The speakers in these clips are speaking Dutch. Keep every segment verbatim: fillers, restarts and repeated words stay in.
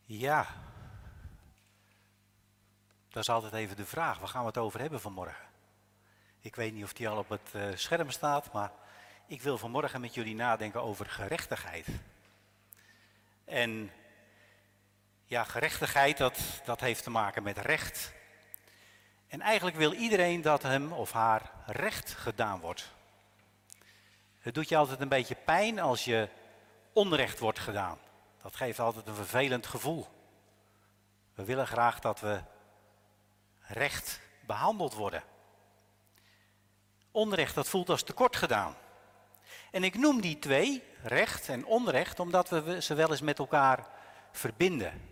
Ja, dat is altijd even de vraag. Waar gaan we het over hebben vanmorgen? Ik weet niet of die al op het uh, scherm staat, maar ik wil vanmorgen met jullie nadenken over gerechtigheid. En ja, gerechtigheid, dat, dat heeft te maken met recht. En eigenlijk wil iedereen dat hem of haar recht gedaan wordt. Het doet je altijd een beetje pijn als je onrecht wordt gedaan. Dat geeft altijd een vervelend gevoel. We willen graag dat we recht behandeld worden. Onrecht, dat voelt als tekort gedaan. En ik noem die twee, recht en onrecht, omdat we ze wel eens met elkaar verbinden.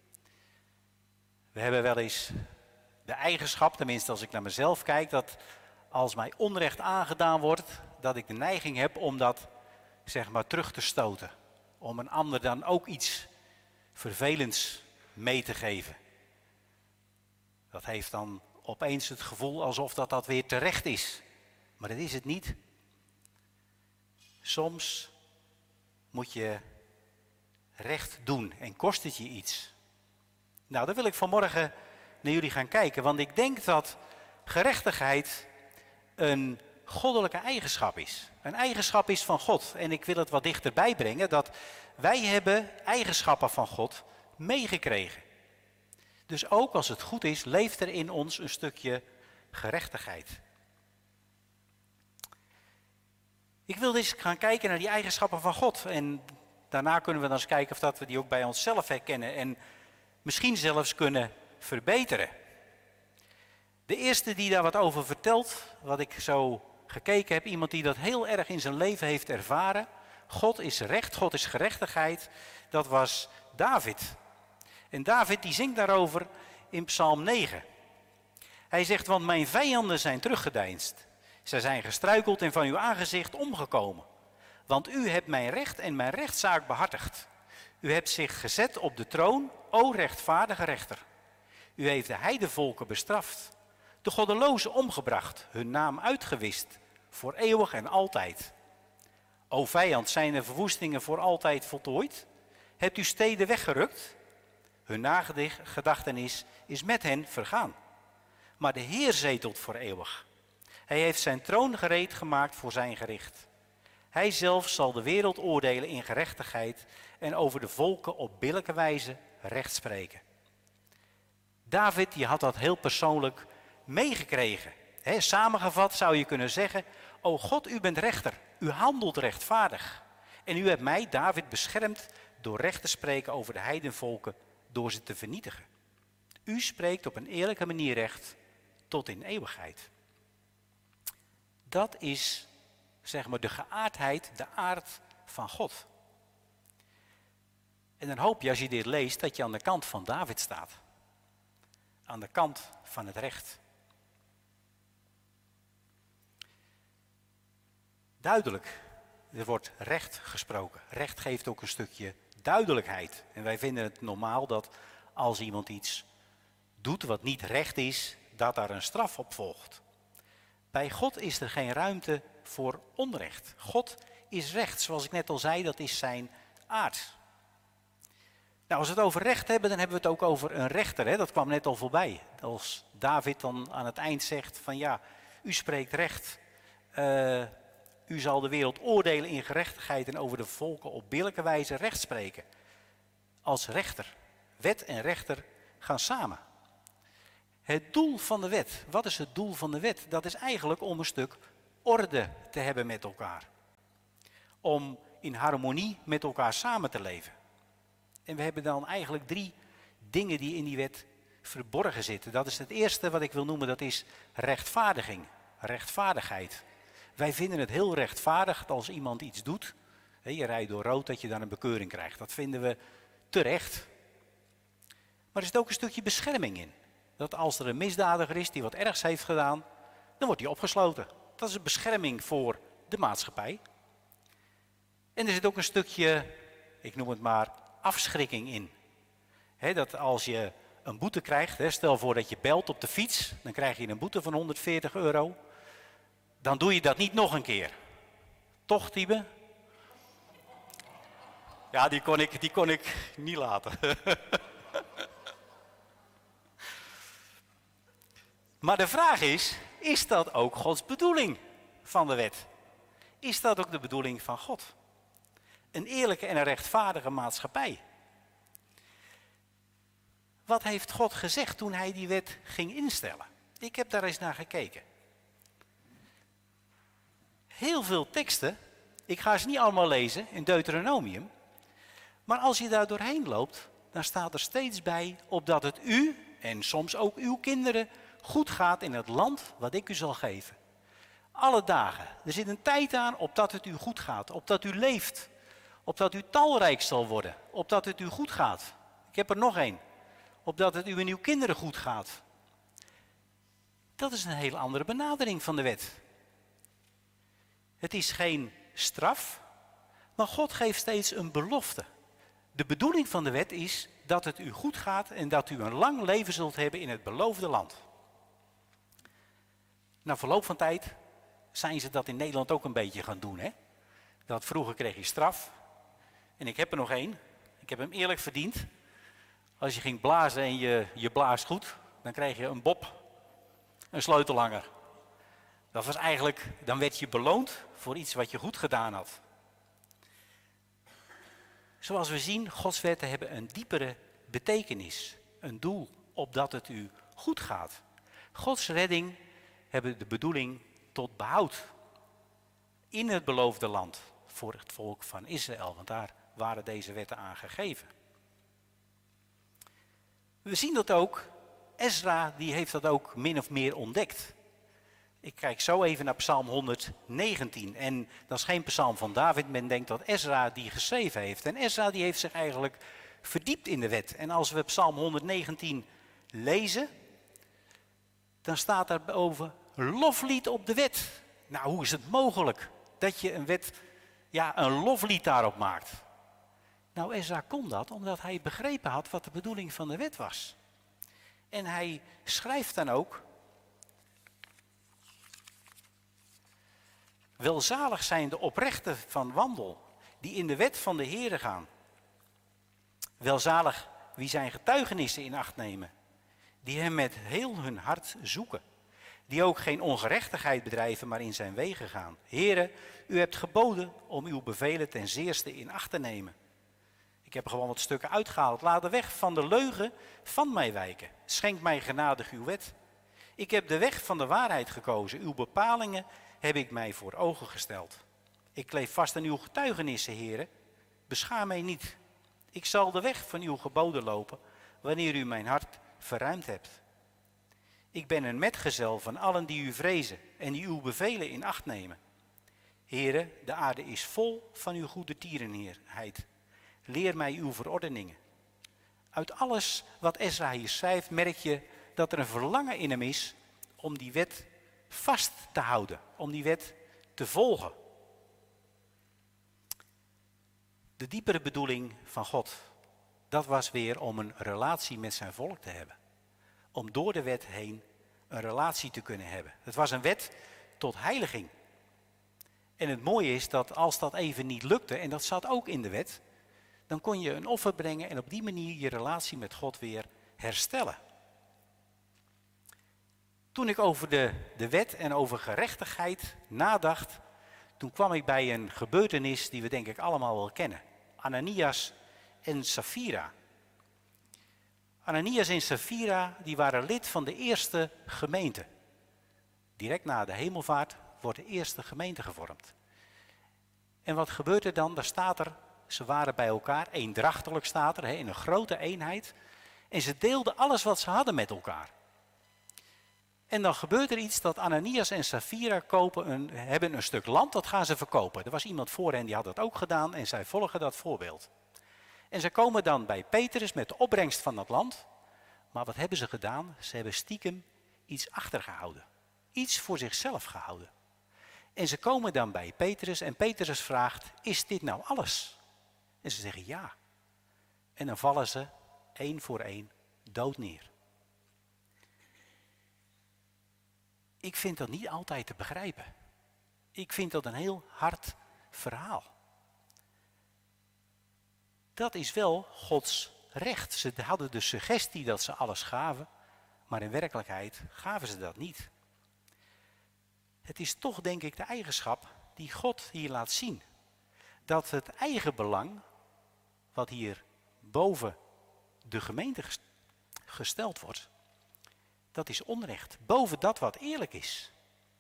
We hebben wel eens de eigenschap, tenminste als ik naar mezelf kijk, dat als mij onrecht aangedaan wordt, dat ik de neiging heb om dat, zeg maar, terug te stoten. Om een ander dan ook iets vervelends mee te geven. Dat heeft dan opeens het gevoel alsof dat, dat weer terecht is. Maar dat is het niet. Soms moet je recht doen en kost het je iets. Nou, daar wil ik vanmorgen naar jullie gaan kijken. Want ik denk dat gerechtigheid een goddelijke eigenschap is. Een eigenschap is van God. En ik wil het wat dichterbij brengen dat wij hebben eigenschappen van God meegekregen. Dus ook als het goed is, leeft er in ons een stukje gerechtigheid. Ik wil dus gaan kijken naar die eigenschappen van God. En daarna kunnen we dan eens kijken of dat we die ook bij onszelf herkennen. En misschien zelfs kunnen verbeteren. De eerste die daar wat over vertelt, wat ik zo gekeken heb, iemand die dat heel erg in zijn leven heeft ervaren. God is recht, God is gerechtigheid. Dat was David. En David die zingt daarover in Psalm negen. Hij zegt, want mijn vijanden zijn teruggedeinsd. Zij zijn gestruikeld en van uw aangezicht omgekomen. Want u hebt mijn recht en mijn rechtszaak behartigd. U hebt zich gezet op de troon, o rechtvaardige rechter. U heeft de heidevolken bestraft. De goddelozen omgebracht, hun naam uitgewist, voor eeuwig en altijd. O vijand, zijn de verwoestingen voor altijd voltooid? Hebt u steden weggerukt? Hun nagedachtenis is met hen vergaan. Maar de Heer zetelt voor eeuwig. Hij heeft zijn troon gereed gemaakt voor zijn gericht. Hij zelf zal de wereld oordelen in gerechtigheid en over de volken op billijke wijze recht spreken. David die had dat heel persoonlijk meegekregen. He, samengevat zou je kunnen zeggen, o God, u bent rechter, u handelt rechtvaardig. En u hebt mij, David, beschermd door recht te spreken over de heidenvolken, door ze te vernietigen. U spreekt op een eerlijke manier recht tot in eeuwigheid. Dat is, zeg maar, de geaardheid, de aard van God. En dan hoop je als je dit leest dat je aan de kant van David staat. Aan de kant van het recht. Duidelijk, er wordt recht gesproken. Recht geeft ook een stukje duidelijkheid. En wij vinden het normaal dat als iemand iets doet wat niet recht is, dat daar een straf op volgt. Bij God is er geen ruimte voor onrecht. God is recht, zoals ik net al zei, dat is zijn aard. Nou, als we het over recht hebben, dan hebben we het ook over een rechter. Hè? Dat kwam net al voorbij. Als David dan aan het eind zegt van ja, u spreekt recht. Uh, u zal de wereld oordelen in gerechtigheid en over de volken op billijke wijze recht spreken. Als rechter. Wet en rechter gaan samen. Het doel van de wet. Wat is het doel van de wet? Dat is eigenlijk om een stuk orde te hebben met elkaar. Om in harmonie met elkaar samen te leven. En we hebben dan eigenlijk drie dingen die in die wet verborgen zitten. Dat is het eerste wat ik wil noemen, dat is rechtvaardiging. Rechtvaardigheid. Wij vinden het heel rechtvaardig dat als iemand iets doet, je rijdt door rood, dat je dan een bekeuring krijgt. Dat vinden we terecht. Maar er zit ook een stukje bescherming in. Dat als er een misdadiger is die wat ergs heeft gedaan, dan wordt hij opgesloten. Dat is een bescherming voor de maatschappij. En er zit ook een stukje, ik noem het maar, afschrikking in. He, dat als je een boete krijgt, he, stel voor dat je belt op de fiets, dan krijg je een boete van honderdveertig euro. Dan doe je dat niet nog een keer. Toch, Tiebe? Ja, die kon ik, die kon ik niet laten. Maar de vraag is, is dat ook Gods bedoeling van de wet? Is dat ook de bedoeling van God? Een eerlijke en een rechtvaardige maatschappij. Wat heeft God gezegd toen hij die wet ging instellen? Ik heb daar eens naar gekeken. Heel veel teksten, ik ga ze niet allemaal lezen in Deuteronomium. Maar als je daar doorheen loopt, dan staat er steeds bij opdat het u en soms ook uw kinderen goed gaat in het land wat ik u zal geven. Alle dagen. Er zit een tijd aan opdat het u goed gaat, opdat u leeft, opdat u talrijk zal worden, opdat het u goed gaat. Ik heb er nog één. Opdat het u en uw kinderen goed gaat. Dat is een hele andere benadering van de wet. Het is geen straf, maar God geeft steeds een belofte. De bedoeling van de wet is dat het u goed gaat en dat u een lang leven zult hebben in het beloofde land. Na verloop van tijd zijn ze dat in Nederland ook een beetje gaan doen. Hè? Dat vroeger kreeg je straf. En ik heb er nog één. Ik heb hem eerlijk verdiend. Als je ging blazen en je, je blaast goed, dan kreeg je een bob, een sleutelhanger. Dat was eigenlijk, dan werd je beloond voor iets wat je goed gedaan had. Zoals we zien, Gods wetten hebben een diepere betekenis. Een doel, opdat het u goed gaat. Gods redding hebben de bedoeling tot behoud. In het beloofde land voor het volk van Israël. Want daar waren deze wetten aan gegeven. We zien dat ook, Ezra die heeft dat ook min of meer ontdekt. Ik kijk zo even naar Psalm honderdnegentien. En dat is geen psalm van David, men denkt dat Ezra die geschreven heeft. En Ezra die heeft zich eigenlijk verdiept in de wet. En als we Psalm honderdnegentien lezen, dan staat daar boven loflied op de wet. Nou, hoe is het mogelijk dat je een wet, ja, een loflied daarop maakt? Nou, Ezra kon dat omdat hij begrepen had wat de bedoeling van de wet was. En hij schrijft dan ook: welzalig zijn de oprechten van wandel, die in de wet van de Heere gaan. Welzalig wie zijn getuigenissen in acht nemen, die hem met heel hun hart zoeken. Die ook geen ongerechtigheid bedrijven, maar in zijn wegen gaan. Heere, u hebt geboden om uw bevelen ten zeerste in acht te nemen. Ik heb gewoon wat stukken uitgehaald. Laat de weg van de leugen van mij wijken. Schenk mij genadig uw wet. Ik heb de weg van de waarheid gekozen. Uw bepalingen heb ik mij voor ogen gesteld. Ik kleef vast aan uw getuigenissen, Heere. Beschaam mij niet. Ik zal de weg van uw geboden lopen, wanneer u mijn hart verruimd hebt. Ik ben een metgezel van allen die u vrezen en die uw bevelen in acht nemen. Heere, de aarde is vol van uw goede tierenheid. Leer mij uw verordeningen. Uit alles wat Ezra hier schrijft merk je dat er een verlangen in hem is om die wet vast te houden, om die wet te volgen. De diepere bedoeling van God, dat was weer om een relatie met zijn volk te hebben. Om door de wet heen een relatie te kunnen hebben. Het was een wet tot heiliging. En het mooie is dat als dat even niet lukte, en dat zat ook in de wet, dan kon je een offer brengen en op die manier je relatie met God weer herstellen. Toen ik over de, de wet en over gerechtigheid nadacht, toen kwam ik bij een gebeurtenis die we denk ik allemaal wel kennen. Ananias en Safira. Ananias en Safira die waren lid van de eerste gemeente. Direct na de hemelvaart wordt de eerste gemeente gevormd. En wat gebeurt er dan? Daar staat er, ze waren bij elkaar, eendrachtelijk staat er, in een grote eenheid. En ze deelden alles wat ze hadden met elkaar. En dan gebeurt er iets dat Ananias en Safira kopen een, hebben een stuk land, dat gaan ze verkopen. Er was iemand voor hen die had dat ook gedaan en zij volgen dat voorbeeld. En ze komen dan bij Petrus met de opbrengst van dat land. Maar wat hebben ze gedaan? Ze hebben stiekem iets achtergehouden. Iets voor zichzelf gehouden. En ze komen dan bij Petrus en Petrus vraagt, is dit nou alles? En ze zeggen ja. En dan vallen ze één voor één dood neer. Ik vind dat niet altijd te begrijpen. Ik vind dat een heel hard verhaal. dat is wel Gods recht. Ze hadden de suggestie dat ze alles gaven, maar in werkelijkheid gaven ze dat niet. Het is toch denk ik de eigenschap die God hier laat zien. Dat het eigen belang, wat hier boven de gemeente gesteld wordt, dat is onrecht. Boven dat wat eerlijk is.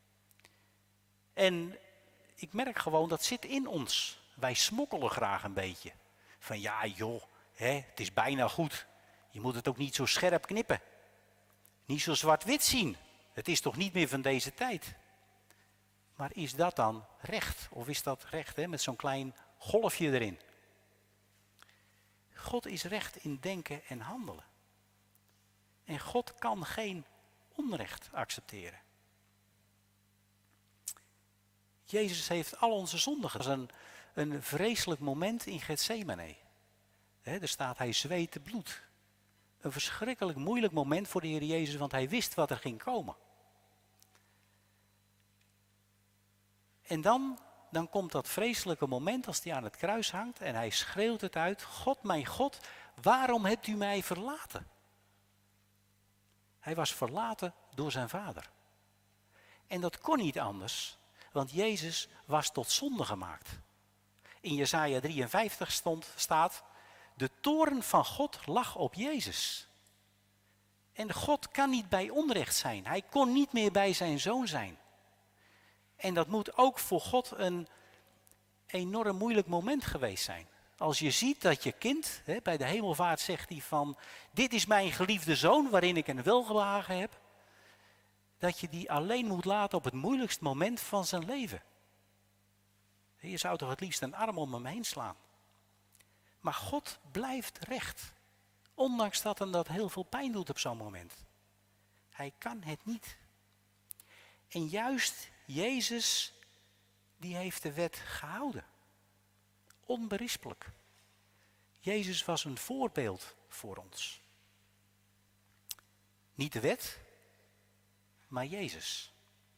En ik merk gewoon, dat zit in ons. Wij smokkelen graag een beetje. Van ja joh, hè, het is bijna goed. Je moet het ook niet zo scherp knippen. Niet zo zwart-wit zien. Het is toch niet meer van deze tijd. Maar is dat dan recht? Of is dat recht hè, met zo'n klein golfje erin? God is recht in denken en handelen. En God kan geen onrecht accepteren. Jezus heeft al onze zonden gedaan. Dat was een, een vreselijk moment in Getsemane. He, er staat, hij zweette bloed. Een verschrikkelijk moeilijk moment voor de Heer Jezus, want hij wist wat er ging komen. En dan, dan komt dat vreselijke moment als hij aan het kruis hangt en hij schreeuwt het uit. God, mijn God, waarom hebt u mij verlaten? Hij was verlaten door zijn vader. En dat kon niet anders, want Jezus was tot zonde gemaakt. In Jesaja drieënvijftig stond, staat, de toorn van God lag op Jezus. En God kan niet bij onrecht zijn. Hij kon niet meer bij zijn zoon zijn. En dat moet ook voor God een enorm moeilijk moment geweest zijn. Als je ziet dat je kind, hè, bij de hemelvaart zegt hij van, dit is mijn geliefde zoon waarin ik een welgewagen heb. Dat je die alleen moet laten op het moeilijkst moment van zijn leven. Je zou toch het liefst een arm om hem heen slaan. Maar God blijft recht. Ondanks dat hem dat heel veel pijn doet op zo'n moment. Hij kan het niet. En juist Jezus, die heeft de wet gehouden. Onberispelijk. Jezus was een voorbeeld voor ons. Niet de wet, maar Jezus.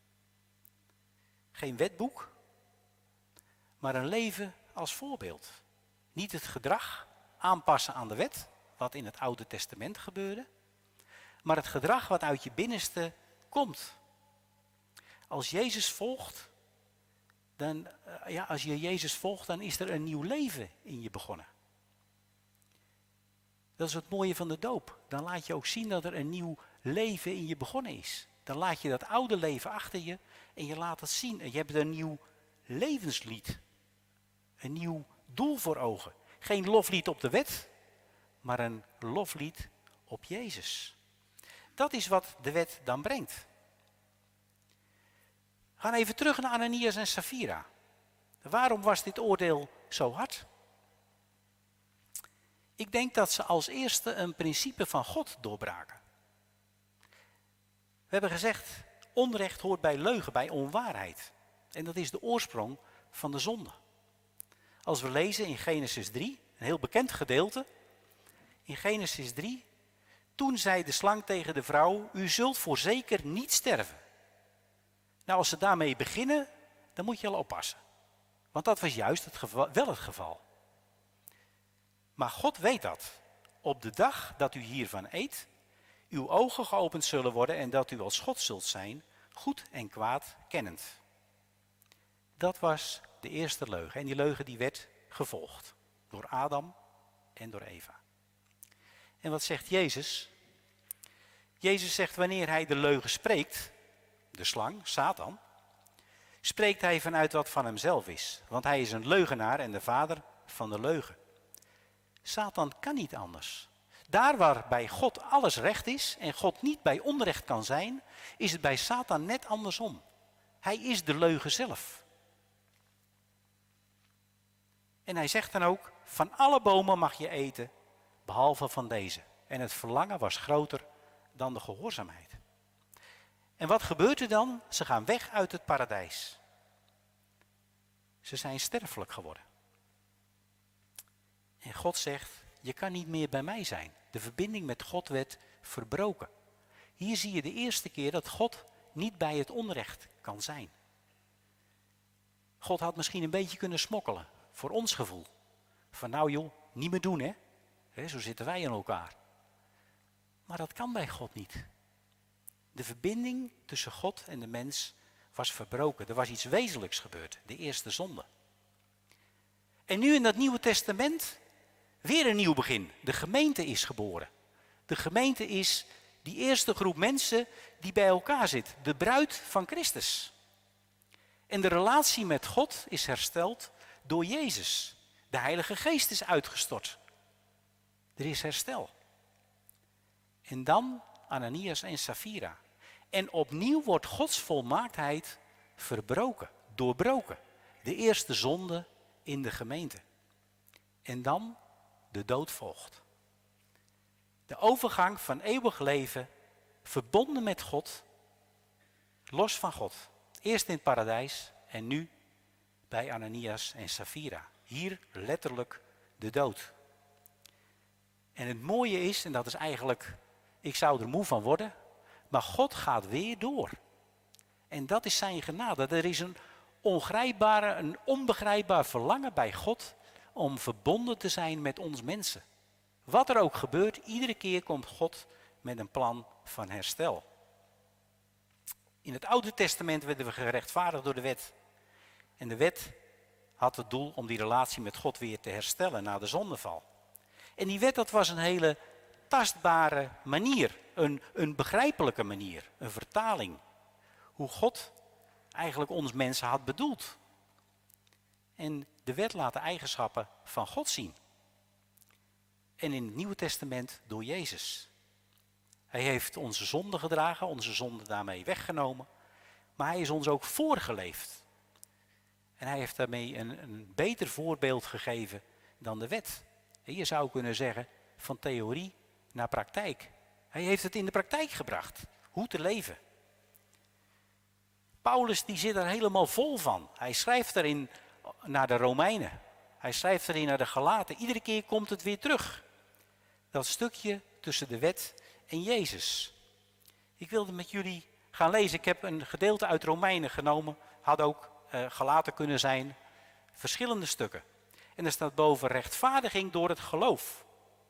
Geen wetboek, maar een leven als voorbeeld. Niet het gedrag aanpassen aan de wet, wat in het Oude Testament gebeurde, maar het gedrag wat uit je binnenste komt. Als Jezus volgt, dan, ja, als je Jezus volgt, dan is er een nieuw leven in je begonnen. Dat is het mooie van de doop. Dan laat je ook zien dat er een nieuw leven in je begonnen is. Dan laat je dat oude leven achter je en je laat het zien. En je hebt een nieuw levenslied. Een nieuw doel voor ogen. Geen loflied op de wet, maar een loflied op Jezus. Dat is wat de wet dan brengt. We gaan even terug naar Ananias en Safira. Waarom was dit oordeel zo hard? Ik denk dat ze als eerste een principe van God doorbraken. We hebben gezegd, onrecht hoort bij leugen, bij onwaarheid. En dat is de oorsprong van de zonde. Als we lezen in Genesis drie, een heel bekend gedeelte. In Genesis drie, toen zei de slang tegen de vrouw, u zult voorzeker niet sterven. Nou, als ze daarmee beginnen, dan moet je al oppassen. Want dat was juist het geval, wel het geval. Maar God weet dat. Op de dag dat u hiervan eet, uw ogen geopend zullen worden en dat u als God zult zijn, goed en kwaad kennend. Dat was de eerste leugen. En die leugen die werd gevolgd door Adam en door Eva. En wat zegt Jezus? Jezus zegt wanneer hij de leugen spreekt, de slang, Satan, spreekt hij vanuit wat van hemzelf is. Want hij is een leugenaar en de vader van de leugen. Satan kan niet anders. Daar waar bij God alles recht is en God niet bij onrecht kan zijn, is het bij Satan net andersom. Hij is de leugen zelf. En hij zegt dan ook, van alle bomen mag je eten, behalve van deze. En het verlangen was groter dan de gehoorzaamheid. En wat gebeurt er dan? Ze gaan weg uit het paradijs. Ze zijn sterfelijk geworden. En God zegt, je kan niet meer bij mij zijn. De verbinding met God werd verbroken. Hier zie je de eerste keer dat God niet bij het onrecht kan zijn. God had misschien een beetje kunnen smokkelen, voor ons gevoel. Van nou joh, niet meer doen, hè? He, zo zitten wij in elkaar. Maar dat kan bij God niet. De verbinding tussen God en de mens was verbroken. Er was iets wezenlijks gebeurd, de eerste zonde. En nu in dat Nieuwe Testament weer een nieuw begin. De gemeente is geboren. De gemeente is die eerste groep mensen die bij elkaar zit. De bruid van Christus. En de relatie met God is hersteld door Jezus. De Heilige Geest is uitgestort. Er is herstel. En dan Ananias en Safira. En opnieuw wordt Gods volmaaktheid verbroken, doorbroken. De eerste zonde in de gemeente. En dan de dood volgt. De overgang van eeuwig leven, verbonden met God, los van God. Eerst in het paradijs en nu bij Ananias en Safira. Hier letterlijk de dood. En het mooie is, en dat is eigenlijk, ik zou er moe van worden, maar God gaat weer door. En dat is zijn genade. Er is een ongrijpbare, een onbegrijpbaar verlangen bij God om verbonden te zijn met ons mensen. Wat er ook gebeurt, iedere keer komt God met een plan van herstel. In het Oude Testament werden we gerechtvaardigd door de wet. En de wet had het doel om die relatie met God weer te herstellen na de zondeval. En die wet, dat was een hele tastbare manier, een, een begrijpelijke manier, een vertaling. Hoe God eigenlijk ons mensen had bedoeld. En de wet laat de eigenschappen van God zien. En in het Nieuwe Testament door Jezus. Hij heeft onze zonde gedragen, onze zonde daarmee weggenomen. Maar hij is ons ook voorgeleefd. En hij heeft daarmee een, een beter voorbeeld gegeven dan de wet. En je zou kunnen zeggen, van theorie naar praktijk. Hij heeft het in de praktijk gebracht, hoe te leven. Paulus die zit er helemaal vol van. Hij schrijft erin naar de Romeinen. Hij schrijft erin naar de Galaten. Iedere keer komt het weer terug. Dat stukje tussen de wet en Jezus. Ik wilde met jullie gaan lezen. Ik heb een gedeelte uit Romeinen genomen. Had ook uh, Galaten kunnen zijn. Verschillende stukken. En er staat boven rechtvaardiging door het geloof.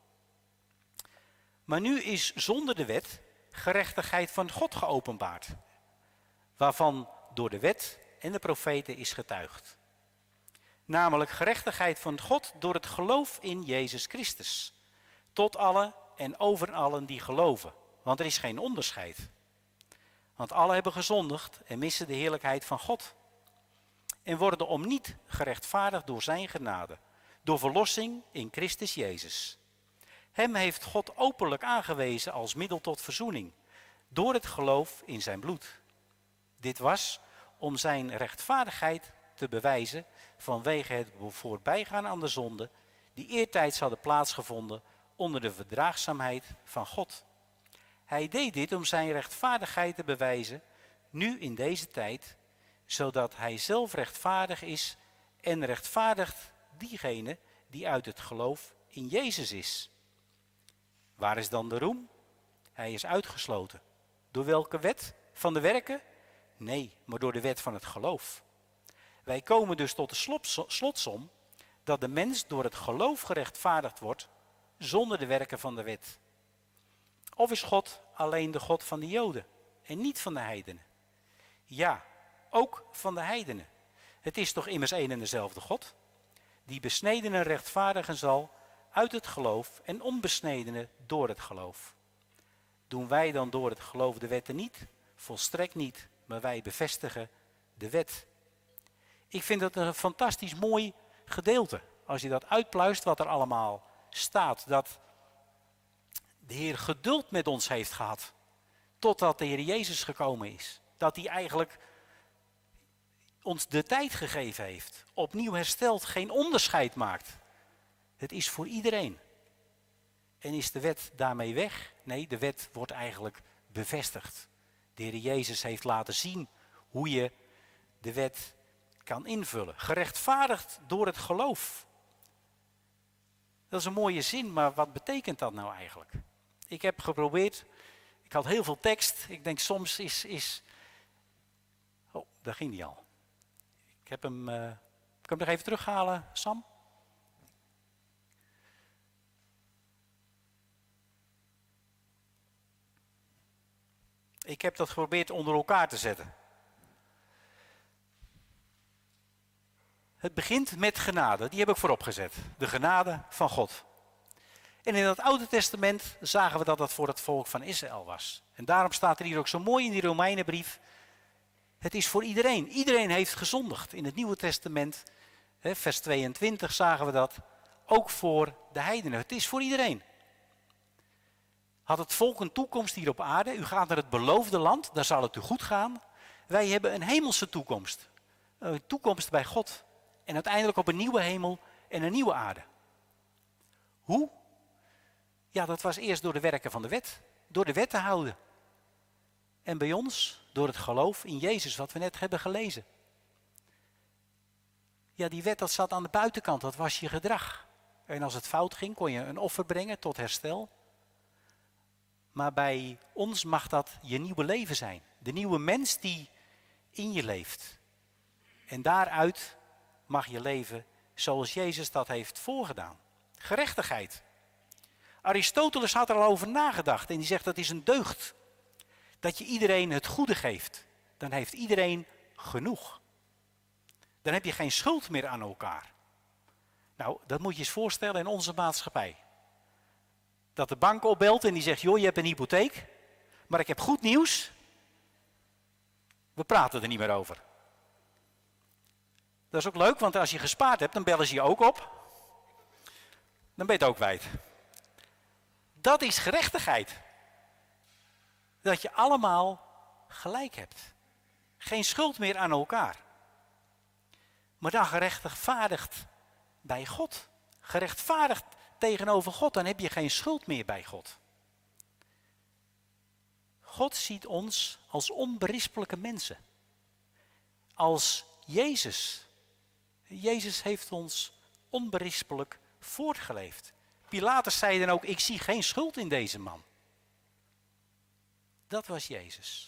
Maar nu is zonder de wet gerechtigheid van God geopenbaard. Waarvan door de wet en de profeten is getuigd. Namelijk gerechtigheid van God door het geloof in Jezus Christus. Tot allen en over allen die geloven. Want er is geen onderscheid. Want allen hebben gezondigd en missen de heerlijkheid van God. En worden om niet gerechtvaardigd door zijn genade. Door verlossing in Christus Jezus. Hem heeft God openlijk aangewezen als middel tot verzoening. Door het geloof in zijn bloed. Dit was om zijn rechtvaardigheid te bewijzen vanwege het voorbijgaan aan de zonde die eertijds hadden plaatsgevonden onder de verdraagzaamheid van God. Hij deed dit om zijn rechtvaardigheid te bewijzen, nu in deze tijd, zodat hij zelf rechtvaardig is en rechtvaardigt diegene die uit het geloof in Jezus is. Waar is dan de roem? Hij is uitgesloten. Door welke wet? Van de werken? Nee, maar door de wet van het geloof. Wij komen dus tot de slotsom dat de mens door het geloof gerechtvaardigd wordt zonder de werken van de wet. Of is God alleen de God van de Joden en niet van de heidenen? Ja, ook van de heidenen. Het is toch immers één en dezelfde God, die besnedenen rechtvaardigen zal uit het geloof en onbesnedenen door het geloof. Doen wij dan door het geloof de wetten niet? Volstrekt niet, maar wij bevestigen de wet. Ik vind dat een fantastisch mooi gedeelte. Als je dat uitpluist wat er allemaal staat. Dat de Heer geduld met ons heeft gehad. Totdat de Heer Jezus gekomen is. Dat hij eigenlijk ons de tijd gegeven heeft. Opnieuw herstelt, geen onderscheid maakt. Het is voor iedereen. En is de wet daarmee weg? Nee, de wet wordt eigenlijk bevestigd. De Heer Jezus heeft laten zien hoe je de wet kan invullen. Gerechtvaardigd door het geloof. Dat is een mooie zin, maar wat betekent dat nou eigenlijk? Ik heb geprobeerd, ik had heel veel tekst. Ik denk soms is... is oh, daar ging die al. Ik heb hem... Uh, kan ik hem nog even terughalen, Sam? Ik heb dat geprobeerd onder elkaar te zetten. Het begint met genade, die heb ik voorop gezet. De genade van God. En in het Oude Testament zagen we dat dat voor het volk van Israël was. En daarom staat er hier ook zo mooi in die Romeinenbrief. Het is voor iedereen. Iedereen heeft gezondigd. In het Nieuwe Testament, hè, vers tweeëntwintig zagen we dat. Ook voor de heidenen. Het is voor iedereen. Had het volk een toekomst hier op aarde? U gaat naar het beloofde land, daar zal het u goed gaan. Wij hebben een hemelse toekomst. Een toekomst bij God. En uiteindelijk op een nieuwe hemel en een nieuwe aarde. Hoe? Ja, dat was eerst door de werken van de wet. Door de wet te houden. En bij ons, door het geloof in Jezus, wat we net hebben gelezen. Ja, die wet dat zat aan de buitenkant, dat was je gedrag. En als het fout ging, kon je een offer brengen tot herstel. Maar bij ons mag dat je nieuwe leven zijn. De nieuwe mens die in je leeft. En daaruit mag je leven zoals Jezus dat heeft voorgedaan. Gerechtigheid. Aristoteles had er al over nagedacht en die zegt dat is een deugd. Dat je iedereen het goede geeft. Dan heeft iedereen genoeg. Dan heb je geen schuld meer aan elkaar. Nou, dat moet je eens voorstellen in onze maatschappij. Dat de bank opbelt en die zegt, joh, je hebt een hypotheek, maar ik heb goed nieuws. We praten er niet meer over. Dat is ook leuk, want als je gespaard hebt, dan bellen ze je ook op. Dan ben je het ook kwijt. Dat is gerechtigheid. Dat je allemaal gelijk hebt. Geen schuld meer aan elkaar. Maar dan gerechtvaardigd bij God. Gerechtvaardigd tegenover God, dan heb je geen schuld meer bij God. God ziet ons als onberispelijke mensen. Als Jezus. Jezus heeft ons onberispelijk voortgeleefd. Pilatus zei dan ook, ik zie geen schuld in deze man. Dat was Jezus.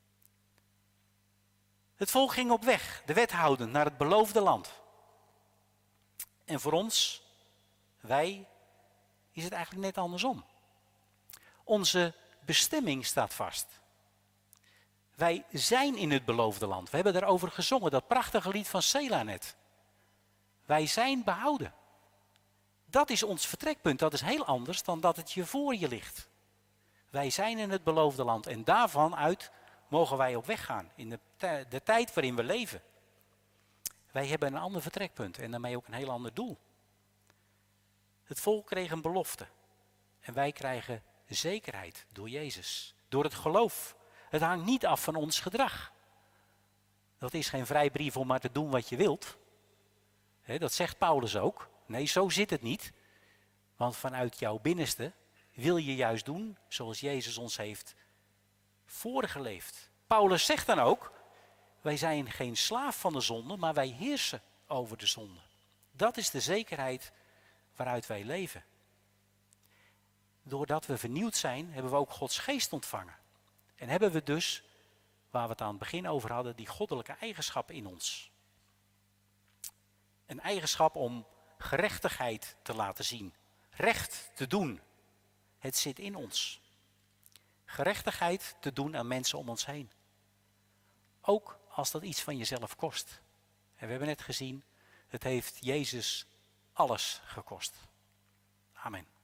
Het volk ging op weg, de wethoudend, naar het beloofde land. En voor ons, wij, is het eigenlijk net andersom. Onze bestemming staat vast. Wij zijn in het beloofde land. We hebben daarover gezongen, dat prachtige lied van Sela net. Wij zijn behouden. Dat is ons vertrekpunt. Dat is heel anders dan dat het je voor je ligt. Wij zijn in het beloofde land en daarvan uit mogen wij op weg gaan. In de, t- de tijd waarin we leven. Wij hebben een ander vertrekpunt en daarmee ook een heel ander doel. Het volk kreeg een belofte. En wij krijgen zekerheid door Jezus. Door het geloof. Het hangt niet af van ons gedrag. Dat is geen vrijbrief om maar te doen wat je wilt. He, dat zegt Paulus ook. Nee, zo zit het niet. Want vanuit jouw binnenste wil je juist doen zoals Jezus ons heeft voorgeleefd. Paulus zegt dan ook, wij zijn geen slaaf van de zonde, maar wij heersen over de zonde. Dat is de zekerheid waaruit wij leven. Doordat we vernieuwd zijn, hebben we ook Gods geest ontvangen. En hebben we dus, waar we het aan het begin over hadden, die goddelijke eigenschap in ons. Een eigenschap om gerechtigheid te laten zien. Recht te doen. Het zit in ons. Gerechtigheid te doen aan mensen om ons heen. Ook als dat iets van jezelf kost. En we hebben net gezien, het heeft Jezus alles gekost. Amen.